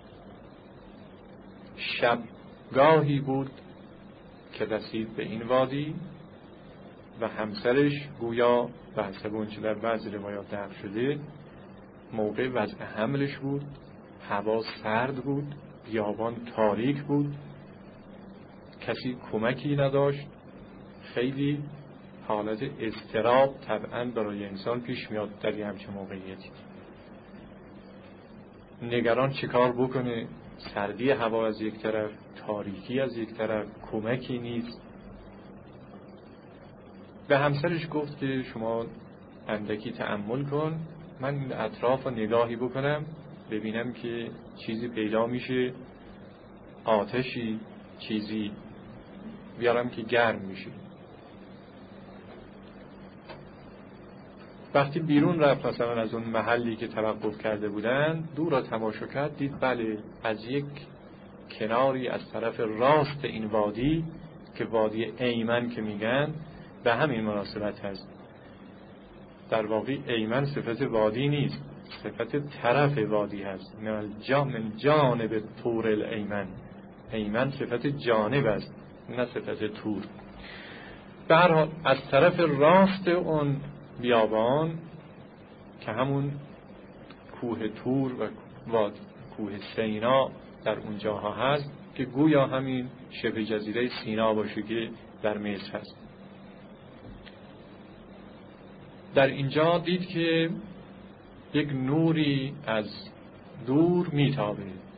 [SPEAKER 1] شب گاهی بود که رسید به این وادی و همسرش گویا به حسب اونچه در بعضی روایات نقل شده موقع وضع حملش بود. هوا سرد بود، بیابان تاریک بود، کسی کمکی نداشت. خیلی حالت اضطراب طبعاً برای انسان پیش میاد در یه همچین موقعیتی. نگران چه کار بکنه؟ سردی هوا از یک طرف، تاریکی از یک طرف، کمکی نیست. به همسرش گفت که شما اندکی تأمل کن، من اطراف نگاهی بکنم ببینم که چیزی پیدا میشه، آتشی چیزی بیارم که گرم میشه. وقتی بیرون رفت مثلا از اون محلی که توقف کرده بودن، دور را تماشا کرد، دید بله از یک کناری از طرف راست این وادی که وادی ایمن که میگن به همین مناسبت هست. در واقع ایمن صفت وادی نیست، صفت طرف وادی هست. من جانب طور الایمن، ایمن صفت جانب است نه صفت طور. به هر حال از طرف راست اون بیابان که همون کوه طور و واد کوه سینا در اونجاها هست که گویا همین شبه جزیره سینا باشه که در مصر هست، در اینجا دید که یک نوری از دور میتابه.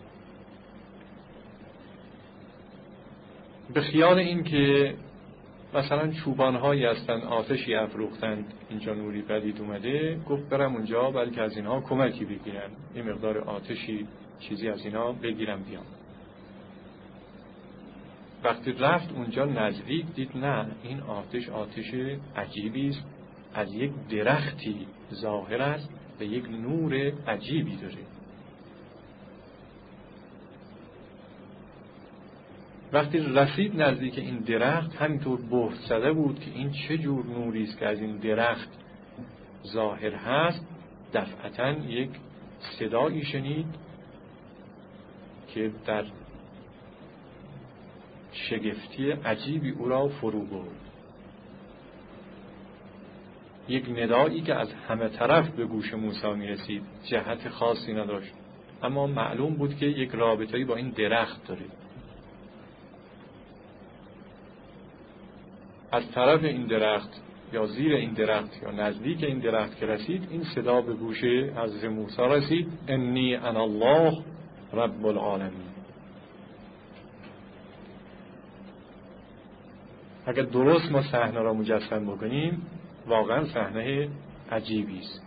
[SPEAKER 1] به خیال این که مثلا چوبانهایی هستن آتشی افروختند اینجا نوری پدید اومده، گفت برم اونجا بلکه از اینها کمکی بگیرم، این مقدار آتشی چیزی از اینها بگیرم بیام. وقتی رفت اونجا نزدیک دید نه، این آتش آتش عجیبی است، از یک درختی ظاهر است و یک نور عجیبی داره. وقتی رسید نزدیک این درخت همینطور بهت زده بود که این چه جور نوری است که از این درخت ظاهر هست. دفعتاً یک صدایی شنید که در شگفتی عجیبی او را فرو برد. یک ندایی که از همه طرف به گوش موسی می رسید، جهت خاصی نداشت، اما معلوم بود که یک رابطه‌ای با این درخت داره. از طرف این درخت یا زیر این درخت یا نزدیک این درخت که رسید، این صدا به گوش حضرت موسی رسید: انی انا الله رب العالمین. اگر درست ما صحنه را مجسم بکنیم واقعا صحنه عجیبی است.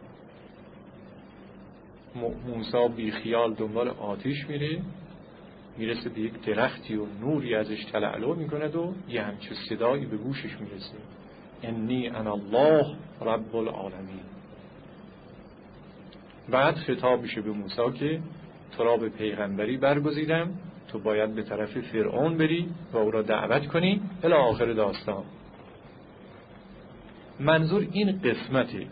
[SPEAKER 1] موسی بی خیال دنبال آتش میره، میرسه به یک درختی و نوری ازش تلالو میکند و یه همچه صدایی به گوشش میرسه: انی انا الله رب العالمین. بعد خطاب میشه به موسی که تو را به پیغمبری برگزیدم، تو باید به طرف فرعون بری و او را دعوت کنی الی آخر داستان. منظور این قسمته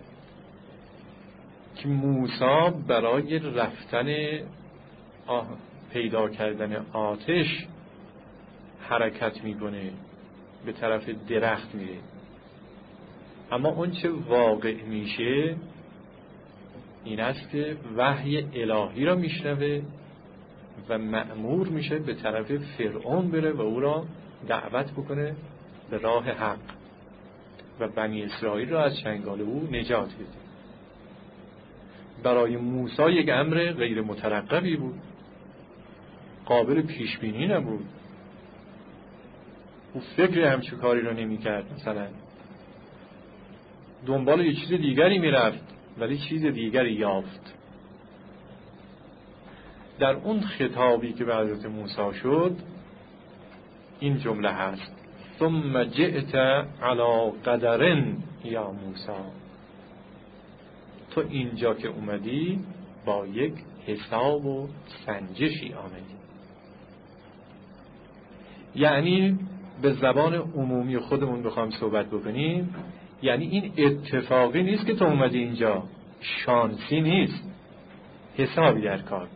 [SPEAKER 1] که موسی برای رفتن آه پیدا کردن آتش حرکت میکنه، به طرف درخت میره، اما اون چه واقع میشه این است که وحی الهی را میشنوه و مأمور میشه به طرف فرعون بره و او را دعوت بکنه به راه حق و بنی اسرائیل را از چنگال او نجات بده. برای موسی یک امر غیر مترقبی بود، قابل پیش بینی نبود. او فکر همچه کاری رو نمی کرد، مثلا دنبال یه چیز دیگری می رفت ولی چیز دیگری یافت. در اون خطابی که به حضرت موسی شد این جمله هست: ثم جئت علی قدر یا موسی. تو اینجا که اومدی با یک حساب و سنجشی آمدی. یعنی به زبان عمومی خودمون بخوام صحبت بکنیم، یعنی این اتفاقی نیست که تو اومدی اینجا، شانسی نیست، حسابی در کار.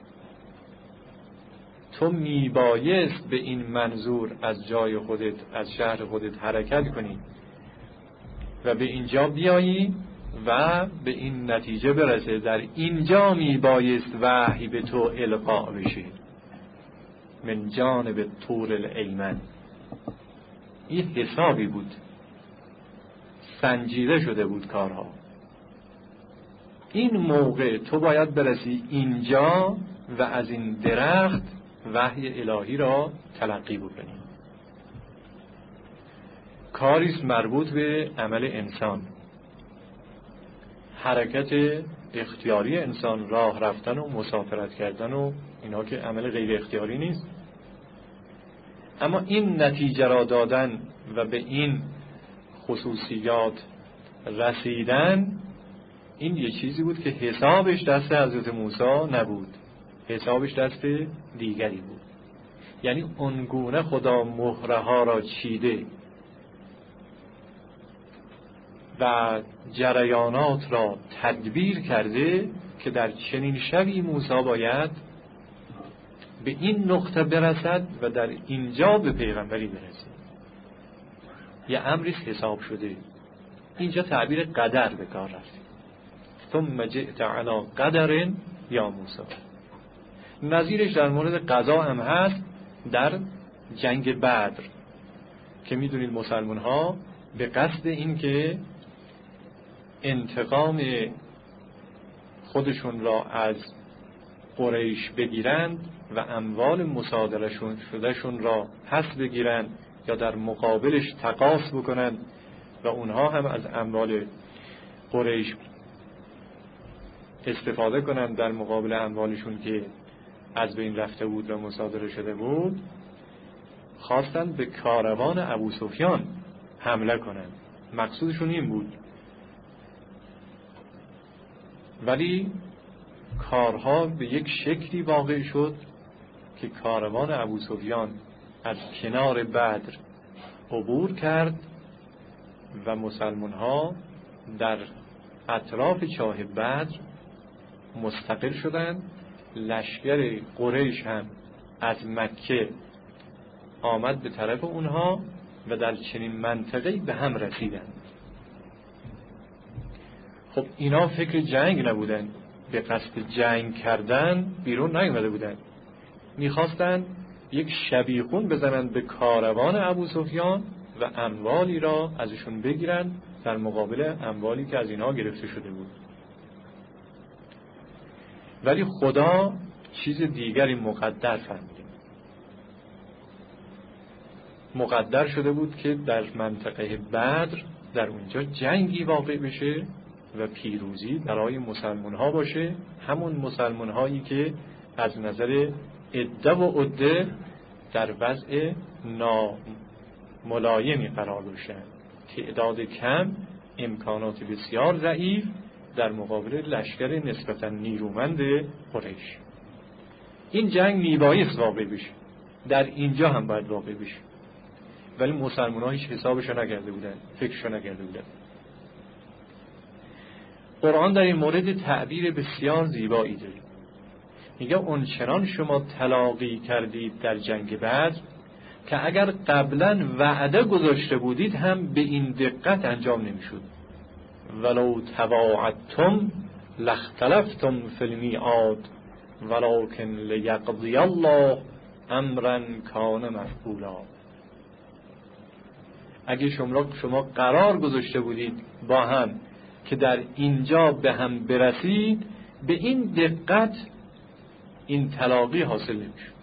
[SPEAKER 1] تو میبایست به این منظور از جای خودت، از شهر خودت حرکت کنی و به اینجا بیایی و به این نتیجه برسه در اینجا می بایست وحی به تو القا بشه من جانب طور الایمن. این حسابی بود، سنجیده شده بود کارها. این موقع تو باید برسی اینجا و از این درخت وحی الهی را تلقی بکنی. کاریست مربوط به عمل انسان، حرکت اختیاری انسان، راه رفتن و مسافرت کردن و اینا که عمل غیر اختیاری نیست. اما این نتیجه را دادن و به این خصوصیات رسیدن، این یه چیزی بود که حسابش دست حضرت موسی نبود، حسابش دست دیگری بود. یعنی اونگونه خدا مهره ها را چیده و جریانات را تدبیر کرده که در چنین شبی موسی باید به این نقطه برسد و در اینجا به پیغمبری برسد. یه امریست حساب شده. اینجا تعبیر قدر به کار رفت. ثم جئت علی قدر یا موسی. نظیرش در مورد قضا هم هست در جنگ بدر که میدونید مسلمان ها به قصد این که انتقام خودشون را از قریش بگیرند و اموال مصادره شدهشون را پس بگیرند یا در مقابلش تقاص بکنند و اونها هم از اموال قریش استفاده کنند در مقابل اموالشون که از بین رفته بود و مصادره شده بود، خواستند به کاروان ابو سفیان حمله کنند. مقصودشون این بود. ولی کارها به یک شکلی واقع شد که کاروان ابو سفیان از کنار بدر عبور کرد و مسلمان ها در اطراف چاه بدر مستقر شدند. لشکر قریش هم از مکه آمد به طرف اونها و در چنین منطقه‌ای به هم رسیدند. خب اینا فکر جنگ نبودن، به قصد جنگ کردن بیرون نیامده بودن. میخواستن یک شبیخون بزنن به کاروان ابو سفیان و اموالی را ازشون بگیرن در مقابل اموالی که از اینها گرفته شده بود. ولی خدا چیز دیگری مقدر فرمود. مقدر شده بود که در منطقه بدر در اونجا جنگی واقع بشه و پیروزی برای مسلمان ها باشه، همون مسلمان هایی که از نظر عده و عده در وضع ناملایمی قرار داشتن، تعداد کم، امکانات بسیار ضعیف در مقابل لشکر نسبتا نیرومند قریش. این جنگ میبایست واقع بشه، در اینجا هم باید واقع بشه، ولی مسلمان ها هیچ حسابشو نکرده بودن، فکرشو نکرده بودن. قرآن در این مورد تعبیر بسیار زیبایی داره. میگه اون چنان شما تلاقی کردید در جنگ بدر که اگر قبلا وعده گذاشته بودید هم به این دقت انجام نمیشد. ولو تواعدتم لاختلفتم فی المیعاد ولکن لیقضی الله امرا کان مفعولا. اگه شما شما قرار گذاشته بودید با هم که در اینجا به هم برسید، به این دقت این تلاقی حاصل نمیشد،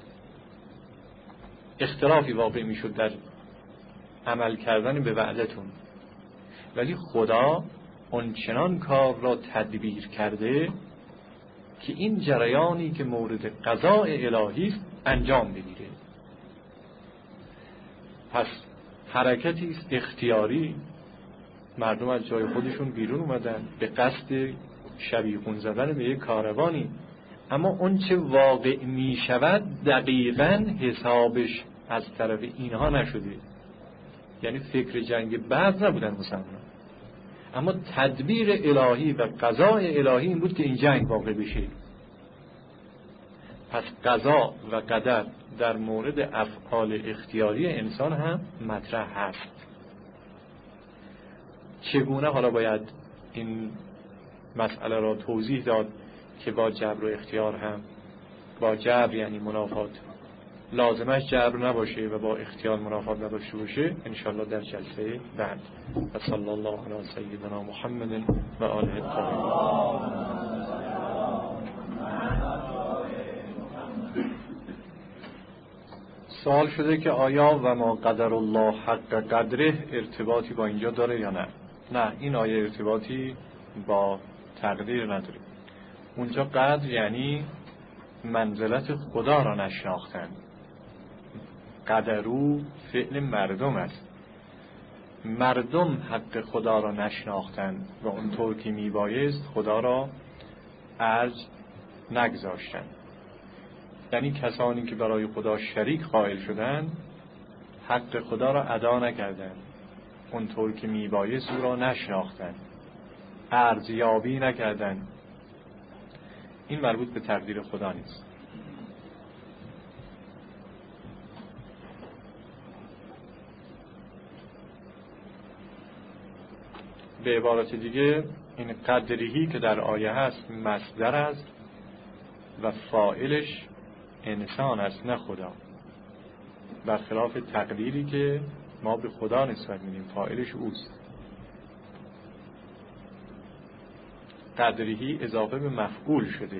[SPEAKER 1] اختلافی واقع میشد در عمل کردن به وعدتون. ولی خدا اونچنان کار را تدبیر کرده که این جریانی که مورد قضاء الهی است انجام بگیره. پس حرکتی است اختیاری، مردم از جای خودشون بیرون اومدن به قصد شبیخون زدن به یک کاروانی، اما اون چه واقع می شود دقیقاً حسابش از طرف اینها نشده. یعنی فکر جنگ بعد نبودن مسلمان، اما تدبیر الهی و قضاء الهی این بود که این جنگ واقع بشه. پس قضا و قدر در مورد افعال اختیاری انسان هم مطرح هست. چگونه حالا باید این مسئله را توضیح داد که با جبر و اختیار هم، با جبر یعنی منافات لازمش جبر نباشه و با اختیار منافات نداشته باشه، انشاءالله در جلسه بعد. و صلی الله علی سیدنا محمد و آله الطاهرین. سوال شده که آیا و ما قدر الله حق قدره ارتباطی با اینجا داره یا نه؟ نه، این آیه ارتباطی با تقدیر نداره. اونجا قدر یعنی منزلت خدا را نشناختن. قدرو فعل مردم است. مردم حق خدا را نشناختن و اونطور که میبایست خدا را ارج نگذاشتن. یعنی کسانی که برای خدا شریک قائل شدن حق خدا را ادا نکردند، اونطور که میبایست او را نشناختند، ارزیابی نکردند. این مربوط به تقدیر خدا نیست. به عبارت دیگه این قدرهی که در آیه هست مصدر است و فاعلش انسان است نه خدا، برخلاف تقدیری که ما به خدا نسبت میدیم فاعلش اوست. قدرهی اضافه به مفعول شده.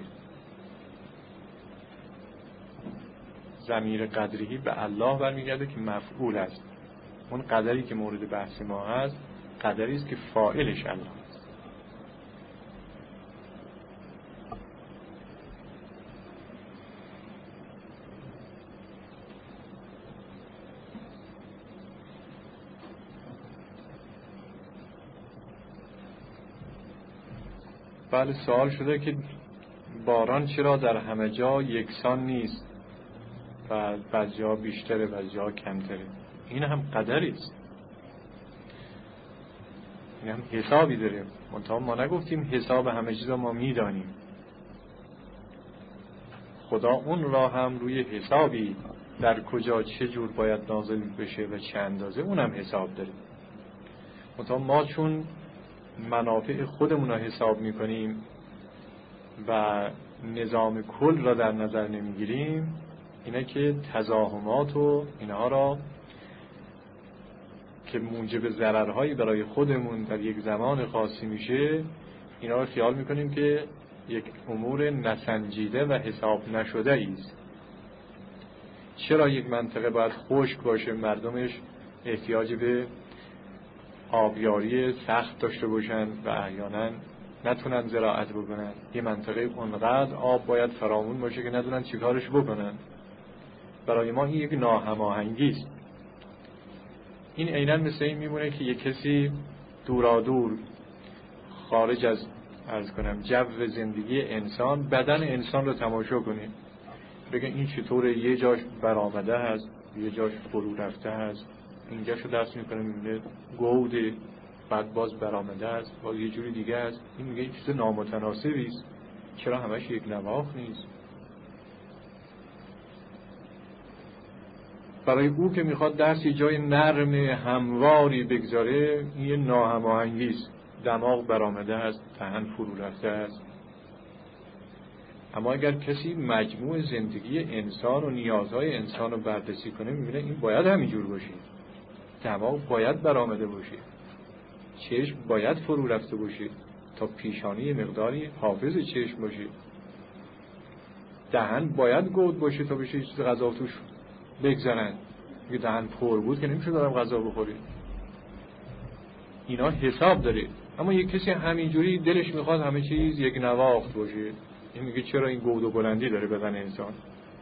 [SPEAKER 1] ضمیر قدرهی به الله برمیگرده که مفعول است. اون قدری که مورد بحث ما هست قدری است که فاعلش الله است. بله، سوال شده که باران چرا در همه جا یکسان نیست و بعضی جا بیشتره بعضی جا کمتره؟ این هم قدری است، این هم حسابی داره. منتها ما نگفتیم حساب همه چیزا ما میدانیم. خدا اون را هم روی حسابی در کجا چه جور باید نازل بشه و چه اندازه اونم حساب داره. منتها ما چون منافع خودمون را حساب میکنیم و نظام کل را در نظر نمیگیریم، اینه که تزاحمات و اینها را که موجب ضررهایی برای خودمون در یک زمان خاصی میشه، اینا رو خیال میکنیم که یک امور نسنجیده و حساب نشده ایست. چرا یک منطقه باید خشک باشه، مردمش احتیاج به آبیاری سخت داشته باشن و احیانا نتونن زراعت بکنن؟ یه منطقه اونقدر آب باید فراوون باشه که ندونن چیکارش بکنن. برای ما این یک ناهماهنگی است. این عیناً مثل این میمونه که یک کسی دورادور خارج از عرض کنم جو زندگی انسان بدن انسان رو تماشا کنه، بگه این چطوره، یه جاش برآمده هست یه جاش فرو رفته هست، اینجاشو دست میکنه میبینه گوده، بعد باز برآمده است، باز یه جوری دیگه است. این میگه این چیز نامتناسبی است، چرا همش یک نواخت نیست؟ برای او که میخواد دست یه جای نرم همواری بگذاره، این یه ناهماهنگی است. دماغ برآمده است، دهن فرو رفته است. اما اگر کسی مجموع زندگی انسان و نیازهای انسان رو بررسی کنه، میبینه این باید همینجور باشه. دماغ باید برآمده باشه، چشم باید فرو رفته باشه تا پیشانی مقداری حافظ چشم باشه، دهن باید گود باشه تا بشه چیز غذا توش بگذارن. اگه دهن پر بود که نمیشه دارم غذا بخوری. اینا حساب داره. اما یک کسی همینجوری دلش میخواد همه چیز یک نواخت باشه، این میگه چرا این گود و بلندی داره بدن انسان؟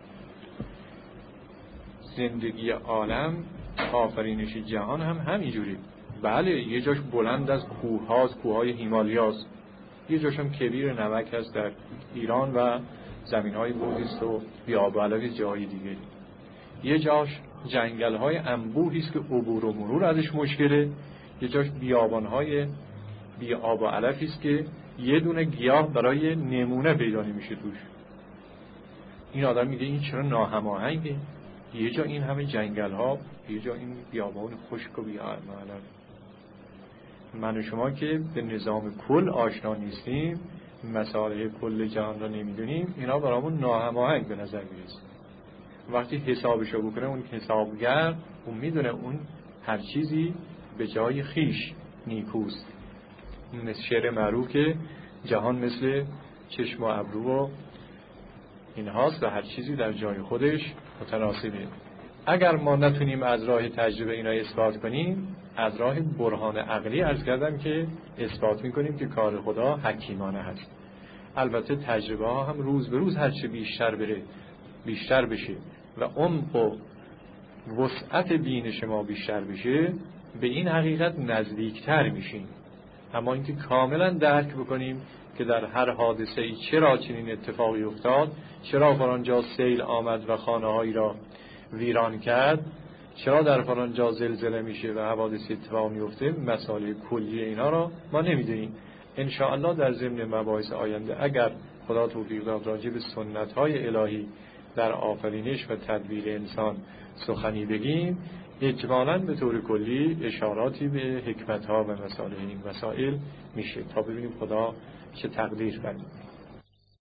[SPEAKER 1] زندگی عالم، آفرینش جهان هم همینجوری. بله، یه جاش بلند از کوه هاست، کوه های هیمالیاست، یه جاش هم کبیر نمک هست در ایران و زمین های بودیست و بیاب و علف جایی دیگه. یه جاش جنگل های انبوهی است که عبور و مرور ازش مشکله، یه جاش بیابان های بی آب و علفی است که یه دونه گیاه برای نمونه پیدا نمیشه توش. این آدم میگه این چرا ناهماهنگه؟ یه جا این همه جنگل ها، یه جا این بیابان خشک و بی آب و علف. من و شما که به نظام کل آشنا نیستیم، مسائل کل جهان را نمیدونیم، اینا برامون ناهماهنگ به نظر میرسه. وقتی حسابشو بکنه اون حسابگر، اون میدونه اون هر چیزی به جای خیش نیکوست. مثل شعر معروف که جهان مثل چشم و ابرو و اینهاست و هر چیزی در جای خودش متناسبه. اگر ما نتونیم از راه تجربه اینا اثبات کنیم، از راه برهان عقلی عرض کردم که اثبات میکنیم که کار خدا حکیمانه هست. البته تجربه ها هم روز به روز هرچه بیشتر بره بیشتر بشه و عمق و وسعت بینش ما بیشتر بشه، به این حقیقت نزدیکتر میشیم. اما اینکه کاملا درک بکنیم که در هر حادثه ای چرا چنین اتفاقی افتاد، چرا فلان جا سیل آمد و خانه هایی را ویران کرد، چرا در فلان جا زلزله میشه و حوادث اتفاق میفته، مسائل کلی اینا را ما نمیدونیم. ان شاء الله در ضمن مباحث آینده اگر خدا توفیق داد راجع به سنت های الهی در آفرینش و تدبیر انسان سخنی بگیم، اجمالاً به طور کلی اشاراتی به حکمت ها و مسائل این مسائل میشه تا ببینیم خدا چه تقدیر کنه.